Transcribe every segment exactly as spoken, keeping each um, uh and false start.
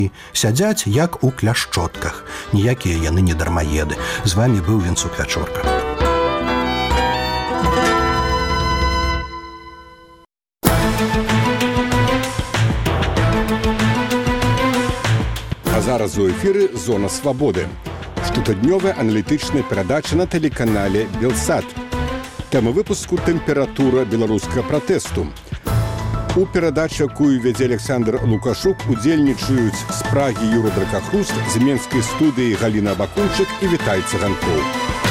сядзяць як у кляшчотках. Ніякія яны не дармаеды. З вами быў Вінцук Вячорка. А зараз у эфіры «Зона свабоды». Штотыднёвая аналітычная перадача на тэлеканале «Белсат». Тэма выпуску «Тэмпература беларускага пратэсту». У перадачы, якую вядзе Александр Лукашук, удзельнічаюць з Прагі Юра Дракахруст, з менскай студыі Галіна Бакунчык і Вітай Цыганкоў.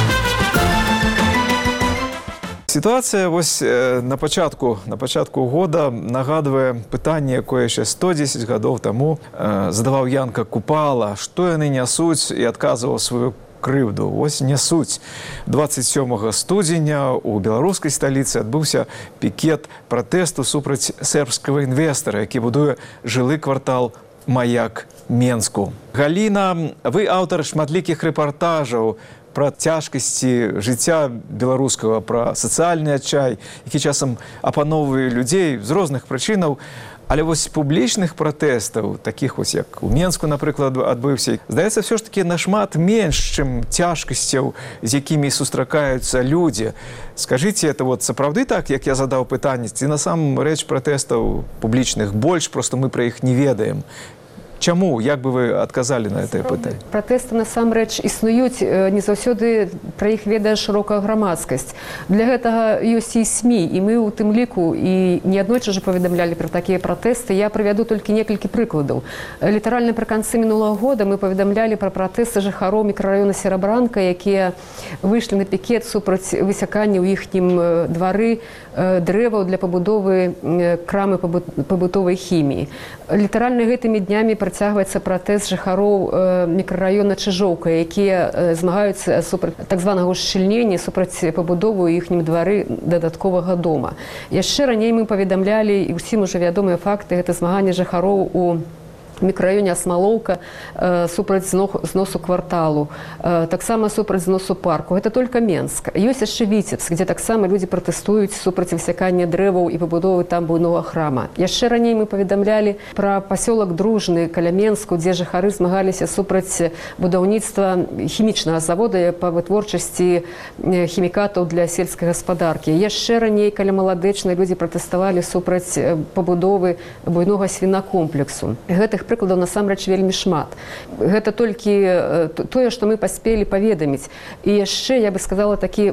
Ситуація вось на пачатку, на пачатку года нагадвае пытанне, якое яшчэ сто дзесяць гадоў таму задаваў Янка Купала, што яны нясуць, і адказваў сваю крыўду. Вось нясуць. дваццаць сёмага студзеня у беларускай сталіцы адбыўся пікет пратэсту супраць сербскага інвестара, які будуе жылы квартал «Маяк» Менску. Галіна, вы аўтар шматлікіх рэпартажаў пра цяжкасці жыцця беларускага, пра сацыяльны адчай, які часам апаноўвае людзей з розных прычынаў. Але вось публічных пратэстаў, такіх вось як у Менску, напрыклад, адбыўся, здаецца, все ж таки нашмат менш, чым цяжкасцяў, з якімі сустракаюцца людзі. Скажыце, это вот сапраўды так, як я задаў пытанне, ці насамрэч пратэстаў публічных больш, просто мы пра іх не ведаем? Чаму? Як бы вы адказалі на гэтае пытанне? Пратэсты насамрэч існуюць, не заўсёды пра іх ведае шырокая грамадскасць. Для гэтага ёсць і СМІ, і мы ў тым ліку і неаднойчы ж паведамлялі пра такія пратэсты. Я прывяду толькі некалькі прыкладаў. Літаральна прыканцы мінулага года мы паведамлялі пра пратэсты жыхароў мікрараёна Серабранка, якія выйшлі на пікет супраць высякання ў іхнім двары дрэваў для пабудовы крамы пабытовай хіміі. Літаральна гэтымі днямі працягваецца пратэст жыхароў мікрараёна Чыжоўка, якія змагаюцца супраць так званага ушчыльнення, супраць пабудовы ў іхнім двары дадатковага дома. Яшчэ раней мы паведамлялі, і ўсім ужо вядомыя факты, гэта змаганне жыхароў у мікрараёне Асмалоўка супраць зносу кварталу, таксама супраць зносу парку. Гэта толькі Менск. Ёсць яшчэ Віцебск, дзе таксама людзі пратэстуюць супраць высякання дрэваў і пабудовы там буйнога храма. Яшчэ раней мы паведамлялі пра пасёлак Дружны каля Менску, дзе жыхары змагаліся супраць будаўніцтва хімічнага завода па вытворчасці хімікатаў для сельскай гаспадаркі. Яшчэ раней каля Маладэчнай людзі пратэставалі супраць пабудовы буйнога свінакомплексу. Гэтых прыкладаў насамрэч вельмі шмат. Гэта толькі тое, што мы паспелі паведаміць. І яшчэ, я бы сказала, такі,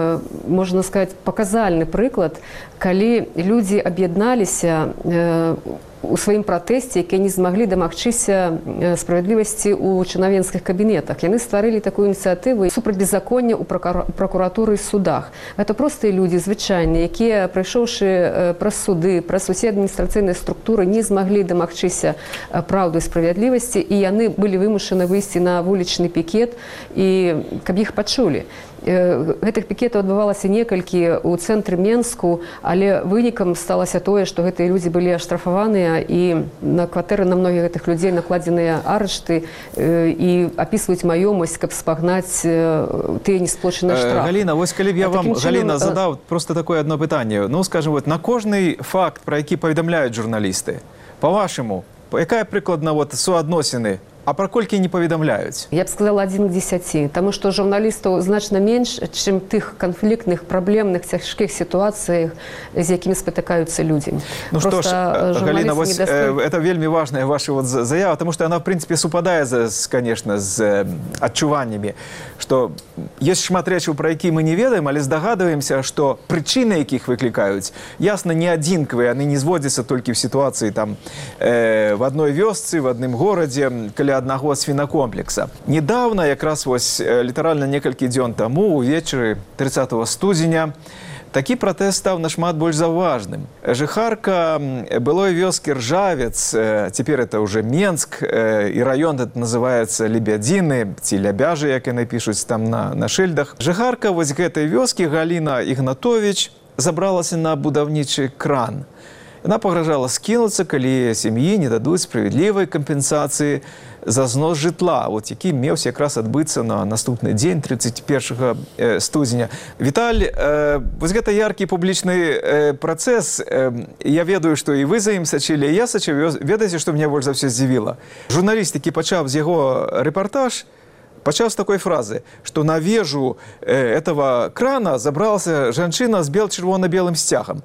можна сказаць, паказальны прыклад, калі людзі аб'ядналіся у сваім пратэсце, якія не змаглі дамагчыся справядлівасці ў чынавенскіх кабінетах. Яны стварылі такую ініцыятыву супраць беззаконня ў пракуратуры і судах. Гэта простыя людзі, звычайныя, якія, прайшоўшы праз суды, праз усе адміністрацыйныя структуры, не змаглі дамагчыся праўды і справядлівасці, і яны былі вымушаны выйсці на вулічны пікет, і каб іх пачулі. Гэтых пікетаў адбывалася некалькі ў цэнтры Менску, але вынікам сталася тое, што гэтыя людзі былі аштрафаваныя, і на кватэры на многіх гэтых людзей накладзеныя арышты і апісваюць маёмасць, каб спагнаць тыя несплочаныя штрафы. Галіна, вось калі б я вам, Галіна, задаў просто такое одно пытанне. Ну, скажем, вот на кожны факт, пра які паведамляюць журналісты, па-вашаму, якая прыкладна вот суадносіны? А пра колькі не паведамляюць? Я б сказала адзін к дзесяці, таму што журналістаў значна менш, чым тых канфліктных, праблемных, цяжкіх сітуацыях, з якімі спатыкаюцца людзі. Ну што ж, Галіна, вось это вельмі важная ваша вот заява, таму што яна, в прынцыпе, супадае, конечно, з адчуваннямі, што ёсць шмат рэчаў, пра які мы не ведаем, але здагадваемся, што прычыны, якіх выклікаюць, ясна, не адзінкавыя, яны не зводзяцца толькі ў сітуацыі там в адной вёсцы, в адным горадзе, каля аднаго свінакомплекса. Недавно, якраз вось літаральна некалькі дзён таму, увечары трыццатага студзеня, такі пратэст стаў нашмат больш заўважным. Жыхарка былой вёскі Ржавец, цяпер это уже Менск, і раён это называецца Лебядзіны, ці Лябяжы, як яны пішуць там на, на шыльдах. Жыхарка вось гэтай вёскі Галіна Ігнатовіч забралася на будаўнічы кран. Яна пагражала скінуцца, калі сям'і не дадуць справядлівай кампенсацыі за знос жытла, от які меўся якраз адбыцца на наступны дзень тридцать первого студзеня. Віталь, э, вось гэта яркі публічны э, працэс. Э, я ведаю, што і вы за ім сачылі, і я сачыў. Ведаеце, што мне больш за ўсё здзівіла? Журналіст, які пачаў з яго рэпартаж, пачаў з такой фразы, што на вежу э, этого крана забралася жанчына з бел-чырвона-белым сцягам.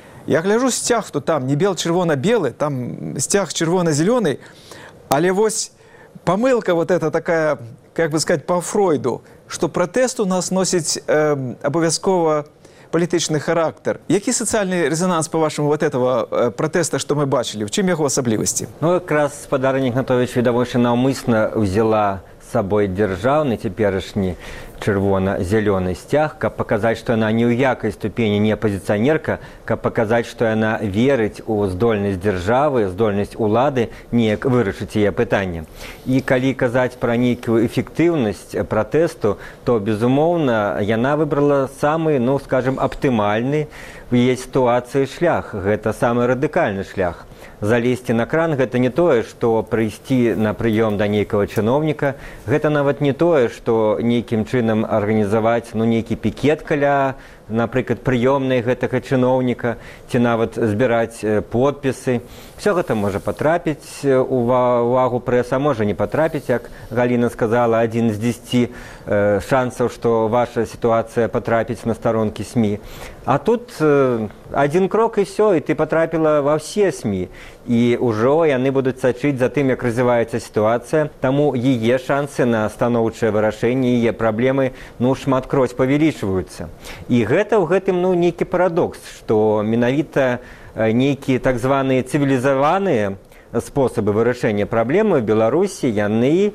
Я гляжу сцяг, то там не бел-чырвона-белы, там сцяг чырвона-зелёны, але вось помылка вот эта такая, как бы сказать, по Фройду, что протест у нас носит э, обовязково політичний характер. Який соціальний резонанс, по-вашому, вот этого э, протеста, что мы бачили? В чим його особливості? Ну, якраз спадарня Ігнатович відавочна навмисно взяла з собою державний теперішній чырвона-зялёны сцяг, каб паказаць, што яна ні ў якай ступені не апазіцыянерка, каб паказаць, што яна верыць у здольнасць дзяржавы, здольнасць улады неяк вырашыць яе пытанне. І калі казаць пра нейкую эфектыўнасць пратэсту, то, безумоўна, яна выбрала самы, ну, скажем, аптымальны в яе сітуацыі шлях. Гэта самы радыкальны шлях. Залезці на кран – гэта не тое, што прыйсці на прыём да нейкага чыноўніка, гэта нават не тое, што нейкім чынам арганізаваць ну, нейкі пікет каля, напрыклад, прыёмнай гэтага чыноўніка, ці нават збіраць подпісы. Все гэта можа патрапіць у увагу прэса, можа не патрапіць, як Галіна сказала, адзін з дзесяці э, шансаў, што ваша сітуацыя патрапіць на старонкі СМІ. А тут э, адзін крок і все, і ты патрапіла ва ўсе СМІ. І ўжо яны будуць сачыць за тым, як развіваецца сітуацыя, таму яе шансы на станоўчае вырашэнне, яе праблемы ну, шматкроць павялічваюцца. І гэта ў гэтым ну, нейкі парадокс, што менавіта нейкія так званыя цывілізаваныя спосабы вырашэння праблемы ў Беларусі яны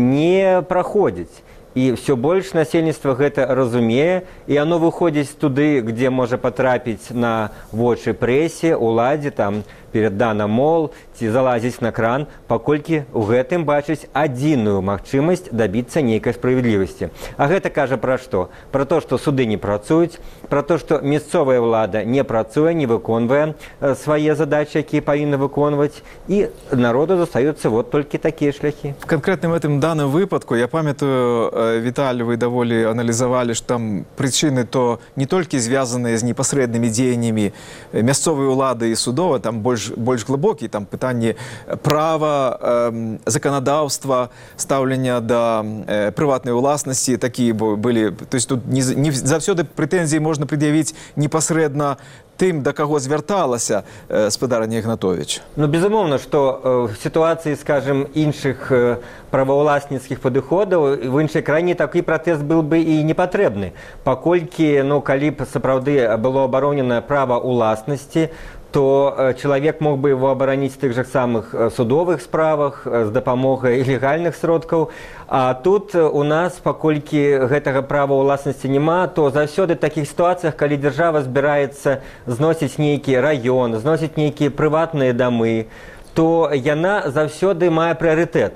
не праходзяць. І все больш насельніцтва гэта разумее, і оно выходзіць туды, где можа патрапіць на вочы прэсе, уладзе, там, перед Дана Мол, ці залазіць на кран, паколькі ў гэтым бачыць адзіную магчымасць дабіцца нейкай справядлівасці. А гэта кажа пра што? Пра то, што суды не працуюць, пра то, што мясцовая ўлада не працуе, не выконвае свае задачы, якія павінна выконваць, і народу застаюцца вот толькі такія шляхі. В конкретным этом данном выпадку, я памятаю, Віталь, вы даволі аналізавалі, што там прычыны то не толькі звязаныя з непасрэднымі дзеяннямі мясцовай улады і судова, там больш больш глыбокі, там пытанні права, э, заканадаўства, стаўлення да э, прыватнай уласнасці, такія былі. То есть тут не, не заўсёды прэтэнзіі можна прад'явіць непасрэдна тым, да каго звярталася э, спадарня Ігнатович. Ну, безумоўна, што э, в сітуацыі, скажем, іншых э, праваўласніцкіх падыходаў, в іншай краіне такі пратэст был бы і не патрэбны. Паколькі, ну, калі б сапраўды было абаронена права уласнасці, то чалавек мог бы его абараніць в тых жа самых судовых справах з дапамогай легальных сродкаў. А тут у нас, паколькі гэтага права ўласнасці няма, то заўсёды в такіх сітуацыях, калі дзяржава збіраецца зносіць нейкі раён, зносіць нейкія прыватныя дамы, то яна заўсёды мае прыярытэт.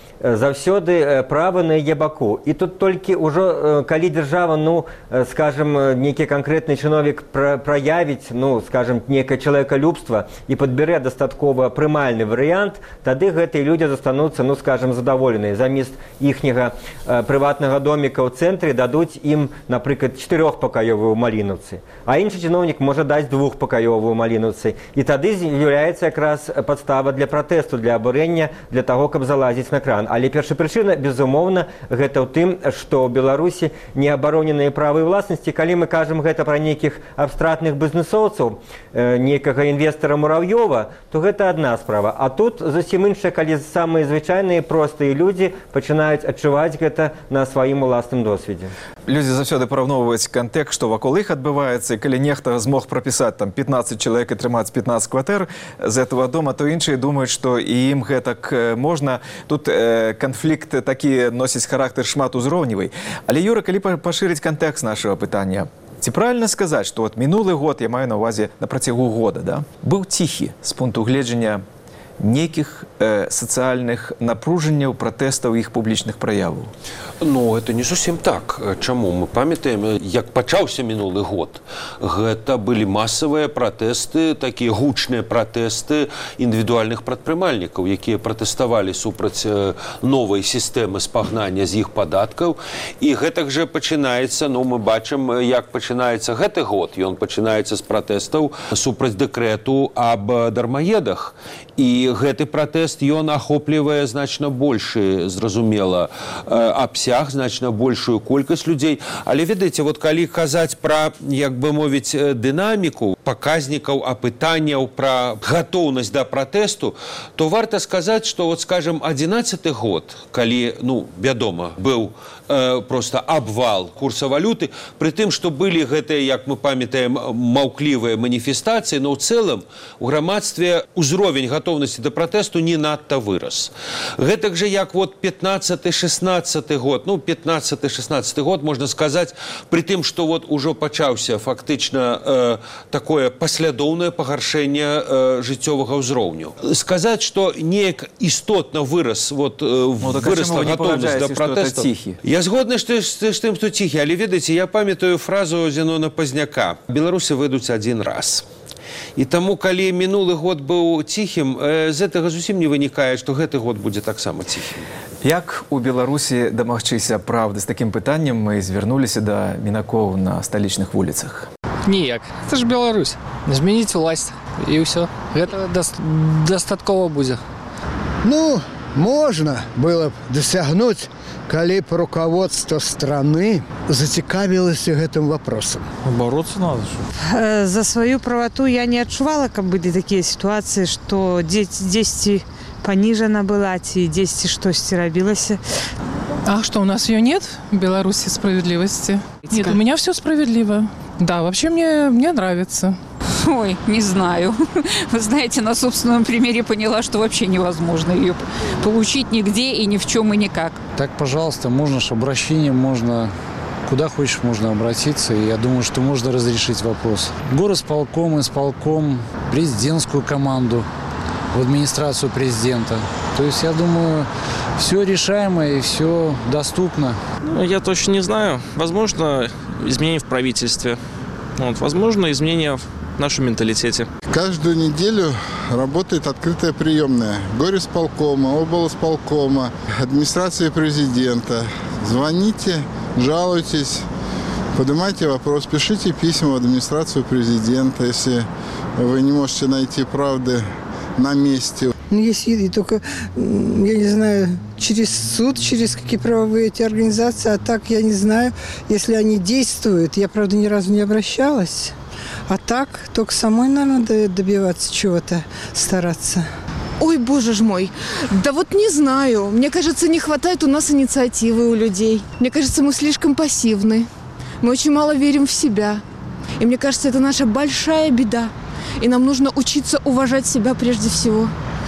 Заўсёды права на яе баку. І тут толькі ўжо, калі дзяржава, ну, скажем, нейкі канкрэтны чыновік праявіць, ну, скажем, нейкае чалавекалюбства і падбярэ дастаткова прымальны варыянт, тады гэтыя людзі застануцца, ну, скажем, задаволеныя. Замест іхняга прыватнага доміка ў цэнтры дадуць ім, напрыклад, чатырохпакаёвую малінаўцы. А іншы чыноўнік можа даць двухпакаёвую малінаўцы. І тады з'яўляецца якраз падстава для пратэсту, для абурэння, для таго, каб залазіць на кран. Але першапрычына, безумоўна, гэта ў тым, што ў Беларусі не абароненыя правы ўласнасці. Калі мы кажам гэта пра нейкіх абстратных бізнесоўцаў, нейкага інвестара Мурав'ёва, то гэта адна справа. А тут зусім іншая, калі самыя звычайныя простыя людзі пачынаюць адчуваць гэта на сваім уласным досведзе. Людзі заўсёды параўноўваюць кантэкст, што вакол іх адбываецца, і калі нехта змог прапісаць там пятнаццаць чалавек і трымаць пятнаццаць кватэр з этого дома, то іншыя думаюць, што і ім гэтак можна. Тут э, канфлікт такі носіць характар шматузроўневый. Але, Юра, калі пашырыць кантэкст нашага пытання, ці правільна сказаць, што от мінулы год, я маю на ўвазе на працягу года, да, быў ціхі з пункту гледжання нейкіх э, сацыяльных напружанняў, пратэстаў, іх публічных праяваў? Ну, это не зусім так. Чаму? Мы памятаем, як пачаўся мінулы год. Гэта былі масавыя пратэсты, такія гучныя пратэсты індывідуальных прадпрымальнікаў, якія пратэставалі супраць новай сістэмы спагнання з іх падаткаў. І гэтак жа пачынаецца, ну, мы бачым, як пачынаецца гэты год. Ён пачынаецца з пратэстаў супраць дэкрэту аб дармаедах. І гэты пратэст, ён ахоплівае значна большы, зразумела, абсяг, значна большую колькасць людзей. Але, ведаеце, вот калі казаць пра, як бы мовіць, дынаміку паказнікаў, апытанняў пра гатоўнасць да пратэсту, то варта сказаць, што, вот, скажем, адзінаццаты год, калі, ну, вядома, быў э, просто абвал курса валюты, пры тым, што былі гэтыя, як мы памятаем, маўклівыя маніфестацыі, но ў цэлым у грамадстве ўзровень гатоўнасці да пратэсту не надта вырас. Гэтак жа, як вот пятнаццаты-шестнаццаты год, ну, пятнаццаты-шестнаццаты год, можна сказаць, пры тым, што вот ужо пачаўся фактычна э, такое паслядоўнае пагаршэнне э, жыццёвага ўзроўню. Сказаць, што неяк істотна вырас, вот, э, ну, вырасла гатоўнасць да пратэсту. Я згодны, што з тым, што ціхі, але, ведаеце, я памятаю фразу Зенона Пазняка. Беларусы выйдуць адзін раз. І таму, калі мінулы год быў ціхім, з гэтага зусім не вынікае, што гэты год будзе таксама ціхім. Як у Беларусі дамагчыся праўды з такім пытаннем, мы звярнуліся да мінакоў на сталічных вуліцах? Ніяк. Це ж Беларусь. Змяніць уласць і ўсё. Гэта дастаткова будзе. Ну, можно было б досягнуть, коли б руководство страны зацікавилось гэтым вопросом. Бороться надо. Что? За свою правоту я не отчувала, как были такие ситуации, что дзесьці понижена была, ці дзесьці штосьці рабілася. А что, у нас ее нет в Беларуси справедливости? Нет, у меня все справедливо. Да, вообще мне, мне нравится. Ой, не знаю. Вы знаете, на собственном примере поняла, что вообще невозможно ее получить нигде и ни в чем и никак. Так, пожалуйста, можно ж обращением, можно куда хочешь, можно обратиться. И я думаю, что можно разрешить вопрос. Горосполком, исполком, президентскую команду, в администрацию президента. То есть, я думаю, все решаемо и все доступно. Ну, я точно не знаю. Возможно, изменения в правительстве. Вот, возможно, изменения в нашем менталитете. Каждую неделю работает открытая приемная горисполкома, облсполкома, администрации президента. Звоните, жалуйтесь, поднимайте вопрос, пишите письма в администрацию президента, если вы не можете найти правды на месте. Ну, если только, я не знаю, через суд, через какие правовые эти организации, а так я не знаю, если они действуют. Я, правда, ни разу не обращалась. А так, только самой, наверное, добиваться чего-то, стараться. Ой, боже ж мой, да вот не знаю. Мне кажется, не хватает у нас инициативы у людей. Мне кажется, мы слишком пассивны. Мы очень мало верим в себя. И мне кажется, это наша большая беда. И нам нужно учиться уважать себя прежде всего.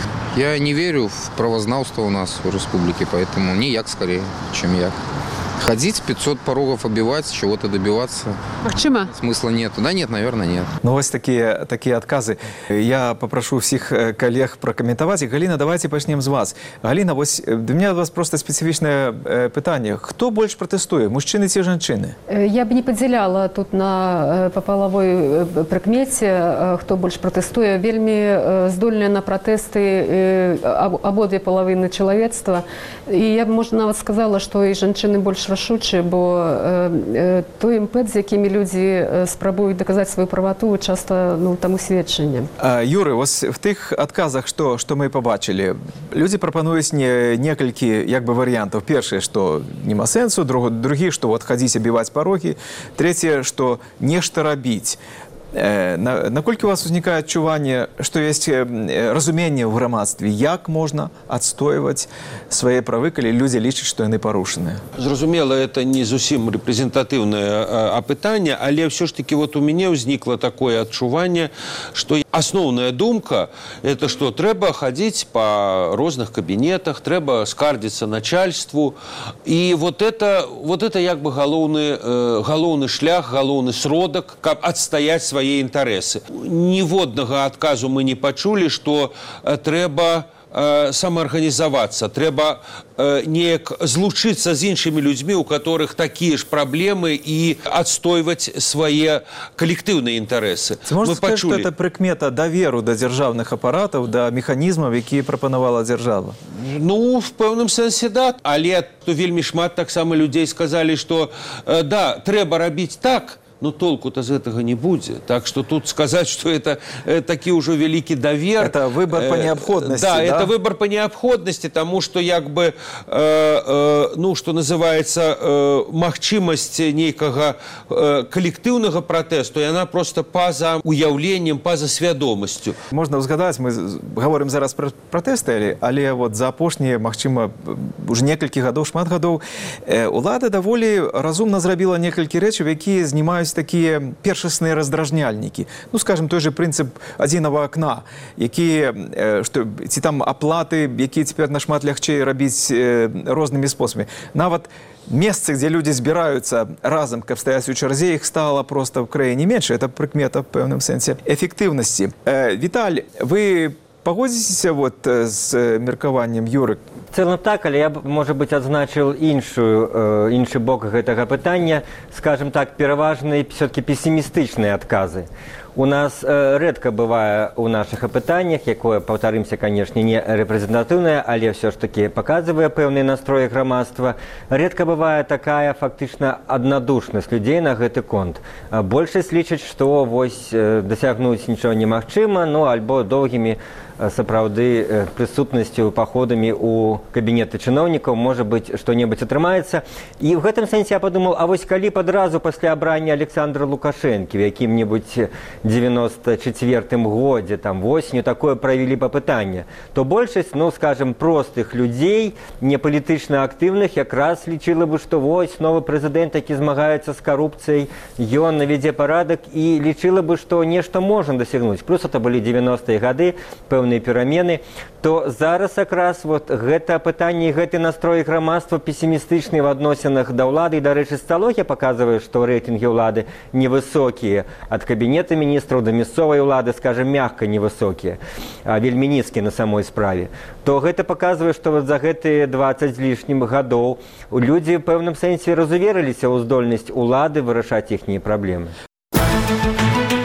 Я не верю в правознавство у нас в республике, поэтому не як скорее, чем я. Ходить, пятьсот порогов оббивать, чего-то добиваться. Магчыма? Смысла нет. Да нет, наверное, нет. Ну, вот такие, такие отказы. Я попрошу всех коллег прокомментовать. И, Галина, давайте начнем с вас. Галина, вот для меня у вас просто специфичное питание. Кто больше протестует, мужчины или женщины? Я бы не поделяла тут на по половой прикмете, кто больше протестует. Вельми здольные на протесты обе половины человечества. И я бы, может, нават сказала, что и женщины больше рашучі, бо е, е, той імпет, з якими люди спробують доказати свою правоту, часто ну, тому свідчення. Юрий, ось в тих відказах, що, що ми побачили, люди пропонують не, некалькі як би, варіантів. Перше, що нема сенсу, друг, другі, що от ходіть оббивати пороги, третє, що нешта робіть. На, наколькі у вас узнікае адчуванне, што ёсць разуменне ў грамадстве, як можна адстойваць свае правы, калі людзі лічаць, што яны парушаныя? Зразумела, это не зусім рэпрэзентатыўнае апытанне, але ўсё ж таки вот у мяне ўзнікла такое адчуванне, што Асноўная думка – это што трэба хадзіць па розных кабінетах, трэба скардзіцца начальству. І вот это, вот это як бы галоўны, э, галоўны шлях, галоўны сродак, каб адстаяць свае інтарэсы. Ніводнага адказу мы не пачулі, што э, трэба самаарганізавацца, трэба э, неяк злучыцца з іншымі людзьмі, у которых такія ж праблемы і адстойваць свае калектыўныя інтарэсы. Ці можна сказаць, што это прыкмета даверу да дзяржаўных апаратаў, да механізмаў, якія прапанавала дзяржава? Ну, в пэўным сэнсе, да. Але вельмі шмат таксама людзей сказалі, што э, да, трэба рабіць так, но толку-то з гэтага не будзе. Так что тут сказаць, что это э, такі ўжо вялікі давер. Это выбор по необходности, да, да? Это выбор по необходности, тому что як бы, э, э, ну, что называется, э, магчымасць нейкага э, калектыўнага пратэсту, и она просто па-за уяўленнем, па-за свядомасцю. Можна узгадаць, мы говорим зараз про пратэсты, але вот за апошнія, магчыма, уже некалькі гадоў, шмат гадоў, э, улада даволі разумна зрабіла некалькі рэчаў, якія знімаюць такія першасныя раздражняльнікі. Ну, скажем, той же прынцып адзінага акна, які, што, ці там аплаты, якія цяпер нашмат лягчэй рабіць рознымі спосабамі. Нават месцы, дзе людзі збіраюцца разам, каб стаяць у чарзе, іх стала просто в краіне менш. Это прыкмета в пэўным сэнсе эфектыўнасці. Віталь, вы пагодзіцеся вот з меркаваннем Юры? В целом так, але я б, может быть, адзначыў іншую, э, іншы бок гэтага пытання, скажем так, пераважныя все-таки пессимистычныя адказы. У нас э, редко бывае у наших апытаннях, якое, повторимся, конечно, не репрезентатыўнае, але все ж таки показывае пэўныя настроі грамадства. Редко бывае такая фактычна аднадушнасць людзей на гэты конт. Большасць лічыць, што вось э, дасягнуць нічого немагчыма, ну альбо доўгімі сапраўды прысутнасцю, паходамі у кабінеты чыноўнікаў, можа быць, што-небудзь атрымаецца. І в гэтым сэнсе я подумал, а вось калі падразу пасля абрання Александра Лукашэнкі в якім-небудзь девяносто четвёртым годзе, там, восенню, такое правілі папытанне, то большасць, ну, скажем, простых людзей, не палітычна актыўных, якраз лічыла бы, што вось новы прэзідэнт, які змагаецца з карупцыяй, ён навядзе парадак і лічыла бы, што нешта можна дасягнуць. Плюс это былі девяностыя гады, пэўныя перамены, то зараз якраз вот гэта пытанне і гэты настрой грамадства пессімістычны в адносінах да ўлады. І, дарэчы, сталогія паказвае, што рэйтынгі ўлады невысокія. Ад кабінета міністраў да мясцовай улады, скажем, мягка невысокія, а вельмі нізкія на самой справе. То гэта паказвае, што вот за гэтыя дваццаць з лішнім гадоў людзі в пэўным сэнсе разуверыліся ў здольнасць улады вырашаць іхнія праблемы.